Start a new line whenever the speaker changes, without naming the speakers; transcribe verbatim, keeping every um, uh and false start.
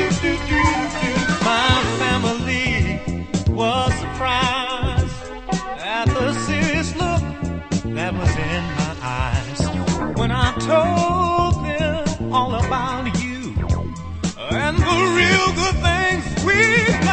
My family was surprised at the serious look that was in my eyes when I told them all about you and the real good things we